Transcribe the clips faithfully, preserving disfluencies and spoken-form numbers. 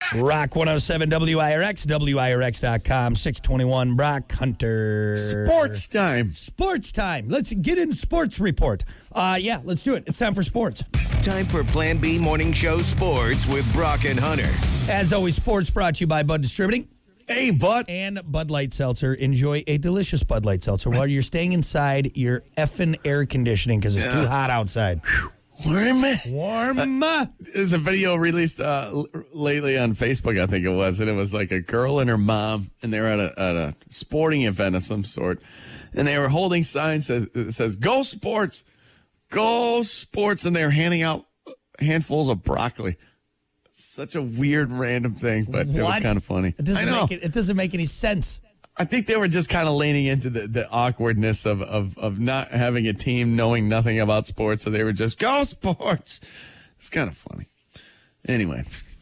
Rock one oh seven W I R X, W I R X dot com, six twenty-one Brock Hunter. Sports time. Sports time. Let's get in sports report. Uh, yeah, let's do it. It's time for sports. Time for Plan B Morning Show Sports with Brock and Hunter. As always, sports brought to you by Bud Distributing. Hey, bud. And Bud Light Seltzer. Enjoy a delicious Bud Light Seltzer while you're staying inside your effing air conditioning because it's Yeah. too hot outside. Warm. Warm. Uh, there's a video released uh, l- lately on Facebook, I think it was, and it was like a girl and her mom, and they were at a, at a sporting event of some sort, and they were holding signs that that says, "Go Sports, Go Sports," and they were handing out handfuls of broccoli. Such a weird, random thing, but it was What? kind of funny. It doesn't I know. make it, it doesn't make any sense. I think they were just kind of leaning into the, the awkwardness of, of, of not having a team, knowing nothing about sports, so they were just, "Go Sports." It's kind of funny. Anyway,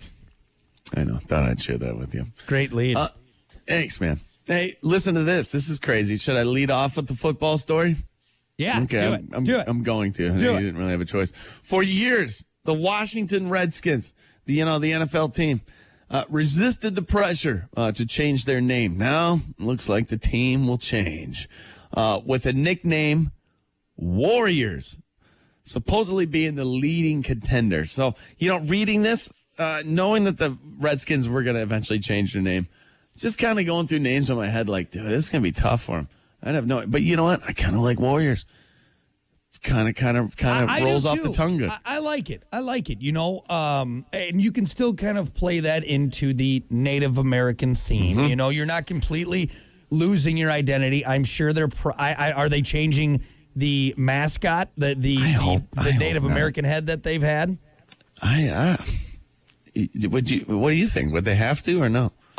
I know. Thought I'd share that with you. Great lead. Uh, thanks, man. Hey, listen to this. This is crazy. Should I lead off with the football story? yeah, Okay, do I'm, it. I'm, do it. I'm going to. Do you it. didn't really have a choice. For years, the Washington Redskins, the you know the N F L team, uh, resisted the pressure uh, to change their name. Now, looks like the team will change uh, with a nickname, Warriors, supposedly being the leading contender. So, you know, reading this, uh, knowing that the Redskins were going to eventually change their name, just kind of going through names in my head like, dude, this is going to be tough for them. I'd have no, but you know what? I kind of like Warriors. It's kind of, kind of, kind I- I of do rolls off too. the tongue good. I, I like it. I like it. You know, um, and you can still kind of play that into the Native American theme. Mm-hmm. You know, you're not completely losing your identity. I'm sure they're. Pro- I, I, are they changing the mascot, the the I the, hope- the I hope Native not. American head that they've had? I, uh, would you? What do you think? Would they have to or no? Uh,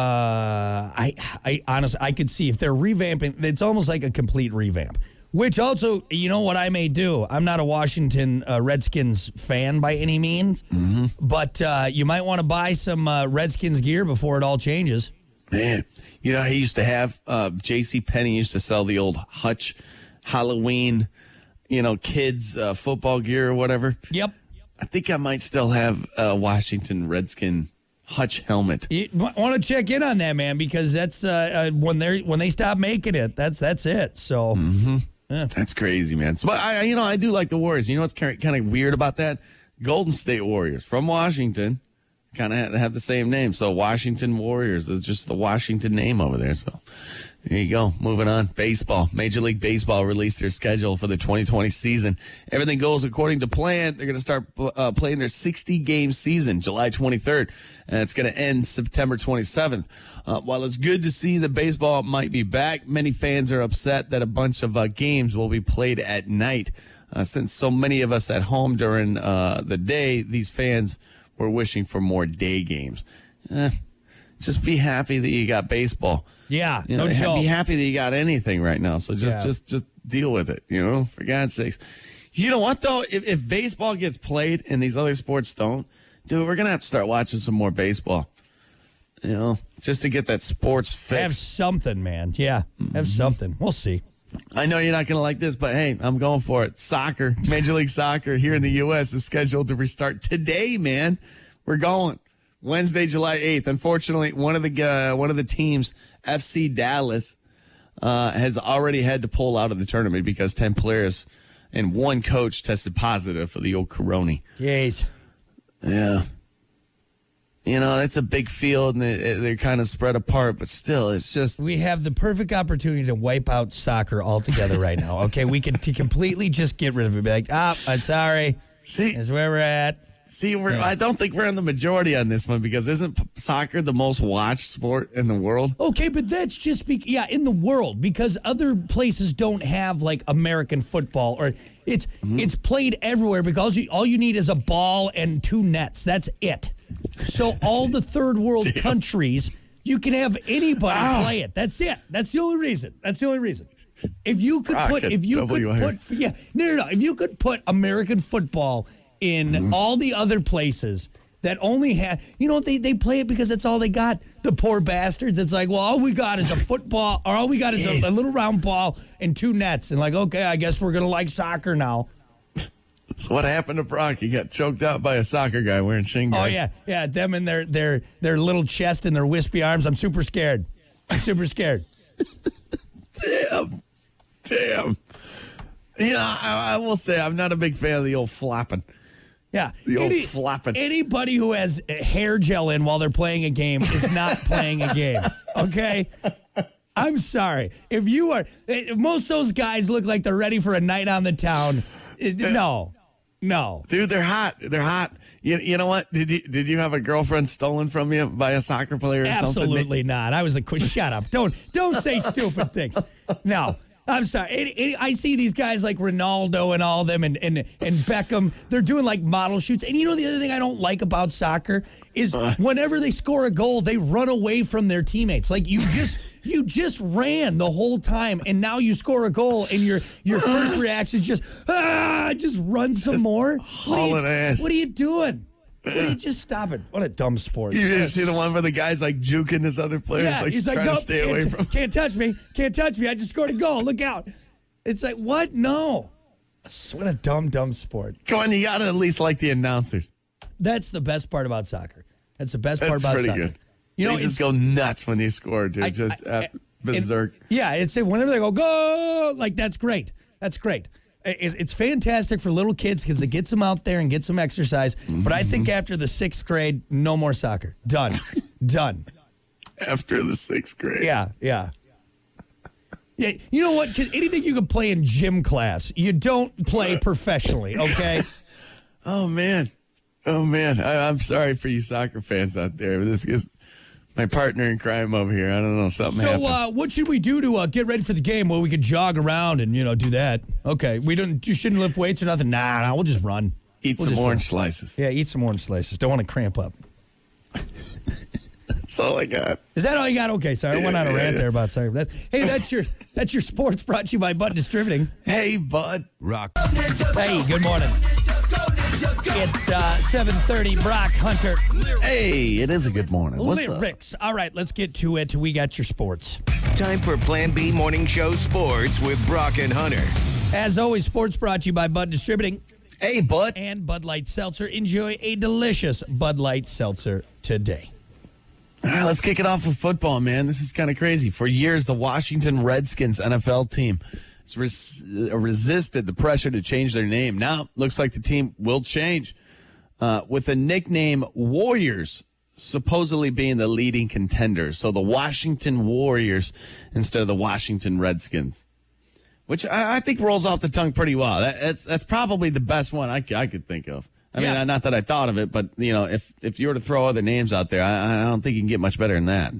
I, I honestly, I could see if they're revamping. It's almost like a complete revamp. Which also, you know what I may do? I'm not a Washington uh, Redskins fan by any means, Mm-hmm. but uh, you might want to buy some uh, Redskins gear before it all changes. Man, you know, he used to have uh, J C Penney used to sell the old Hutch Halloween, you know, kids uh, football gear or whatever. Yep. I think I might still have a Washington Redskin Hutch helmet. You want to check in on that, man, because that's uh, uh, when they when they stop making it. That's that's it. So. Mm-hmm. That's crazy, man. So, but I, you know, I do like the Warriors. You know what's kind of weird about that? Golden State Warriors from Washington kind of have the same name. So Washington Warriors is just the Washington name over there. So there you go. Moving on. Baseball. Major League Baseball released their schedule for the twenty twenty season. Everything goes according to plan. They're going to start uh, playing their sixty-game season July twenty-third, and it's going to end September twenty-seventh. Uh, while it's good to see that baseball might be back, many fans are upset that a bunch of uh, games will be played at night. Uh, since so many of us at home during uh, the day, these fans were wishing for more day games. Eh, just be happy that you got baseball. Yeah, You know, no ha- joke. be happy that you got anything right now. So just, Yeah. just, just deal with it. You know, for God's sakes. You know what though? If, if baseball gets played and these other sports don't, dude, we're gonna have to start watching some more baseball. You know, just to get that sports fix. Have something, man. Yeah, have something. We'll see. I know you're not going to like this, but hey, I'm going for it. Soccer, Major League Soccer here in the U S is scheduled to restart today, man. We're going Wednesday, July eighth. Unfortunately, one of the uh, one of the teams, F C Dallas, uh, has already had to pull out of the tournament because ten players and one coach tested positive for the old corona. Jeez. Yeah. You know, it's a big field, and they, they're kind of spread apart, but still, it's just... We have the perfect opportunity to wipe out soccer altogether right now. Okay, we can t- completely just get rid of it. Be like, ah, I'm sorry. See, That's where we're at. See, we're, I don't think we're in the majority on this one because isn't p- soccer the most watched sport in the world? Okay, but that's just be- yeah, in the world because other places don't have like American football or it's Mm-hmm. it's played everywhere because you, all you need is a ball and two nets. That's it. So all the third world countries, you can have anybody Ow. play it. That's it. That's the only reason. That's the only reason. If you could put Rocket if you W could I R. put yeah, no no no, if you could put American football in Mm-hmm. all the other places that only have, you know, they, they play it because that's all they got. The poor bastards. It's like, well, all we got is a football, or all we got is a, a little round ball and two nets. And like, okay, I guess we're going to like soccer now. So what happened to Brock? He got choked out by a soccer guy wearing shin guards. Oh yeah, yeah. Them and their their their little chest and their wispy arms. I'm super scared. I'm super scared. Damn, damn. You know, I, I will say I'm not a big fan of the old flopping. Yeah, The old Any- flopping. Anybody who has hair gel in while they're playing a game is not playing a game. Okay. I'm sorry. If you are, if most of those guys look like they're ready for a night on the town. It- No, no. Dude, they're hot. They're hot. You, you know what? Did you did you have a girlfriend stolen from you by a soccer player or something? Absolutely not. I was like, shut up. Don't don't say stupid things. No. I'm sorry. It, it, I see these guys like Ronaldo and all of them and, and, and Beckham. They're doing like model shoots. And you know the other thing I don't like about soccer is Uh. whenever they score a goal, they run away from their teammates. Like you just you just ran the whole time, and now you score a goal, and your your first reaction is just ah, just run some more. What are, hauling you, ass. what are you doing? What are you just stop it? What a dumb sport. You ever see the one where the guy's like juking his other players, Yeah, like he's like, trying nope, to stay can't, away from? can't touch me, can't touch me. I just scored a goal. Look out! It's like, what? No, what a dumb, dumb sport. Come on, you gotta at least like the announcers. That's the best part about soccer. That's the best part That's about pretty soccer. good. You know, they it's, just go nuts when they score, dude. I- just I- uh, I- berserk. and- yeah, it's whenever they go go, like that's great. That's great. It, it's fantastic for little kids because it gets them out there and gets them exercise. But I think after the sixth grade, no more soccer. Done, done. After the sixth grade. Yeah, yeah. Yeah, you know what? 'Cause anything you can play in gym class, you don't play professionally, okay? Oh man, oh man. I, I'm sorry for you soccer fans out there. This is my partner in crime over here. I don't know, something So, happened. uh, what should we do to uh, get ready for the game? Well, we could jog around and, you know, do that. Okay, we don't. You shouldn't lift weights or nothing. Nah, nah, we'll just run. Eat we'll some just orange run. slices. Yeah, eat some orange slices. Don't want to cramp up. That's all I got. Is that all you got? Okay, sorry, I went on a Yeah, rant yeah. there about soccer. That's, hey, that's your that's your sports brought to you by Bud Distributing. Hey, bud. Rock. Hey, good morning. It's uh, seven thirty. Brock Hunter. Hey, it is a good morning. What's up? Lyrics. All right, let's get to it. We got your sports. Time for Plan B Morning Show Sports with Brock and Hunter. As always, sports brought to you by Bud Distributing Hey, bud. and Bud Light Seltzer. Enjoy a delicious Bud Light Seltzer today. All right, let's kick it off with football, man. This is kind of crazy. For years, the Washington Redskins N F L team has res- uh, resisted the pressure to change their name. Now, looks like the team will change uh, with the nickname Warriors supposedly being the leading contenders. So the Washington Warriors instead of the Washington Redskins, which I, I think rolls off the tongue pretty well. That, that's that's probably the best one I, c- I could think of. I mean, Yeah. not that I thought of it, but you know, if if you were to throw other names out there, I, I don't think you can get much better than that.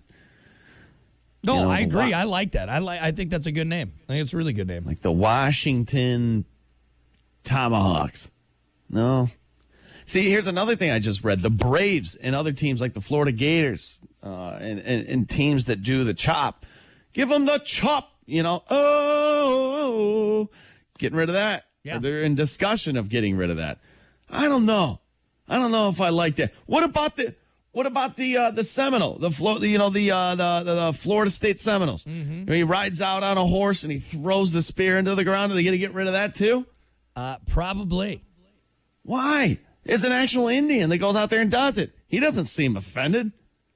No, You know, I agree. Wa- I like that. I like. I think that's a good name. I think it's a really good name. Like the Washington Tomahawks. No. See, here's another thing I just read. The Braves and other teams like the Florida Gators uh, and, and, and teams that do the chop, give them the chop, you know. Oh, getting rid of that. Yeah. Or they're in discussion of getting rid of that. I don't know. I don't know if I like that. What about the what about the uh, the Seminole, the Flo- you know the, uh, the the the Florida State Seminoles? Mm-hmm. He rides out on a horse and he throws the spear into the ground. Are they going to get rid of that too? Uh, probably. Why? It's an actual Indian that goes out there and does it. He doesn't seem offended.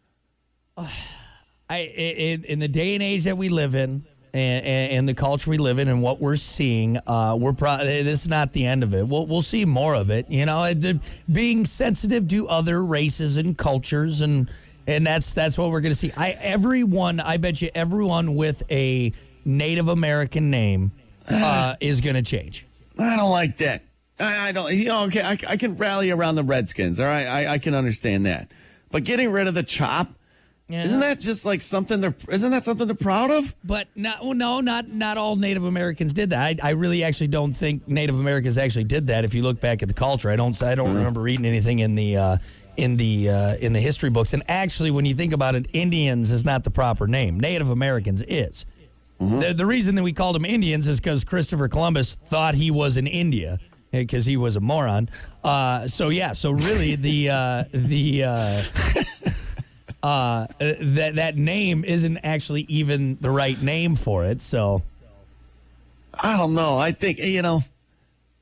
I in, in the day and age that we live in, and, and, and the culture we live in, and what we're seeing, uh, we're pro- this is not the end of it. We'll we'll see more of it. You know, it- the- being sensitive to other races and cultures, and and that's that's what we're going to see. I everyone, I bet you, everyone with a Native American name uh, is going to change. I don't like that. I, I don't. You know, okay, I, I can rally around the Redskins. All right, I, I can understand that. But getting rid of the chop, Yeah. isn't that just like something they're? Isn't that something they're proud of? But not, well, no, not not all Native Americans did that. I, I really actually don't think Native Americans actually did that. If you look back at the culture, I don't I don't remember reading anything in the uh, in the uh, in the history books. And actually, when you think about it, Indians is not the proper name. Native Americans is. The, the reason that we called them Indians is because Christopher Columbus thought he was in India because he was a moron. Uh, so yeah, so really the uh, the. Uh, Uh, that that name isn't actually even the right name for it. So, I don't know. I think you know.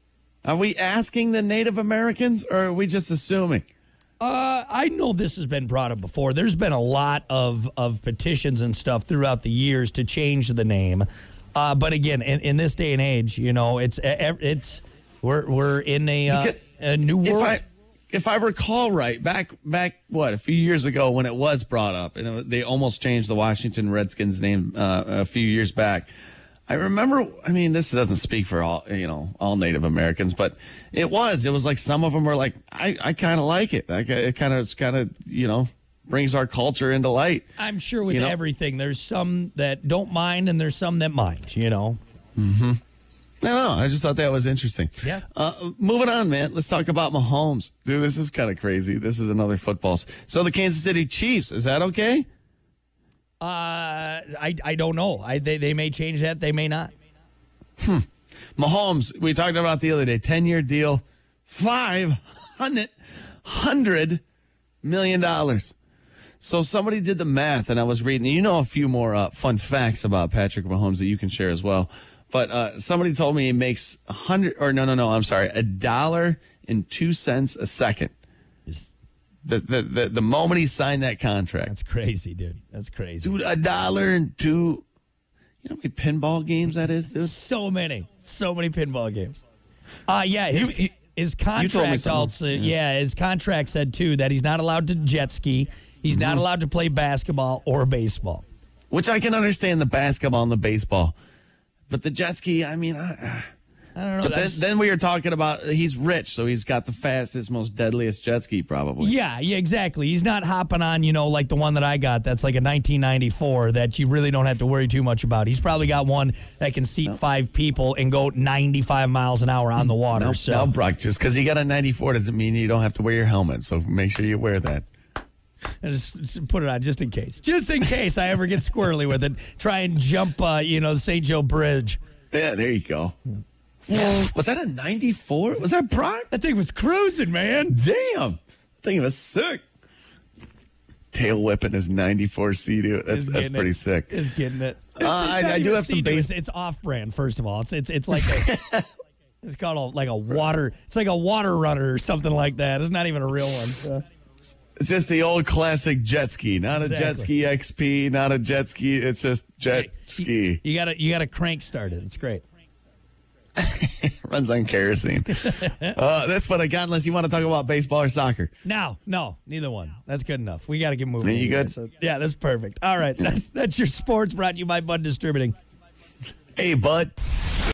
Are we asking the Native Americans, or are we just assuming? Uh, I know this has been brought up before. There's been a lot of, of petitions and stuff throughout the years to change the name. Uh, but again, in, in this day and age, you know, it's it's we're we're in a, uh, a new world. If I, if I recall right, back back what a few years ago when it was brought up, and it, they almost changed the Washington Redskins name uh, a few years back. I remember, I mean, this doesn't speak for all, you know, all Native Americans, but it was. It was like some of them were like, I, I kind of like it. I, it kind of, it's kind of, you know, brings our culture into light. I'm sure with you know? everything, there's some that don't mind and there's some that mind, you know. Mm-hmm. No, no, I just thought that was interesting. Yeah. Uh, moving on, man. Let's talk about Mahomes. Dude, this is kind of crazy. This is another football. So the Kansas City Chiefs, is that okay? Uh, I I don't know. I they, they may change that. They may not. Hmm. Mahomes, we talked about the other day, ten-year deal, five hundred million dollars. So somebody did the math, and I was reading. You know a few more uh, fun facts about Patrick Mahomes that you can share as well. But uh, somebody told me he makes a hundred, or no, no, no, I'm sorry, a dollar and two cents a second. Is The, the the the moment he signed that contract. That's crazy, dude. That's crazy. Dude, a dollar and two. You know how many pinball games that is, dude? So many. So many pinball games. Uh, yeah, his, You- you- his told me contract something. also, yeah. Yeah. his contract said, too, that he's not allowed to jet ski. He's not allowed to play basketball or baseball. Which I can understand the basketball and the baseball. But the jet ski, I mean, I, I don't know. but then, that's- then we were talking about he's rich, so he's got the fastest, most deadliest jet ski probably. Yeah, yeah, exactly. He's not hopping on, you know, like the one that I got that's like a nineteen ninety-four that you really don't have to worry too much about. He's probably got one that can seat five people and go ninety-five miles an hour on the water. Now, so now, Brock, just because you got a ninety-four doesn't mean you don't have to wear your helmet, so make sure you wear that. just, just put it on just in case. Just in case I ever get squirrely with it. Try and jump, uh, you know, the Saint Joe Bridge. Yeah, there you go. Yeah. Was that a ninety-four? Was that Brock? That thing was cruising, man. Damn. Thing was sick. Tail whipping his ninety-four C, dude. That's, Is that's getting pretty it. sick. Is getting it. It's, Uh, it's I- not I do even have some Sea-Doo. base- It's, it's off-brand. First of all, it's it's it's like a, it's called a, like a water. It's like a water runner or something like that. It's not even a real one. So. It's just the old classic jet ski, not a jet Exactly. ski X P, not a jet ski. It's just jet You, ski. you gotta you gotta crank start it. It's great. Runs on kerosene. uh, that's what I got. Unless you want to talk about baseball or soccer. No, no, neither one. That's good enough. We got to get moving. Are you good? So, yeah, that's perfect. All right, that's that's your sports brought to you by Bud Distributing. Hey, bud.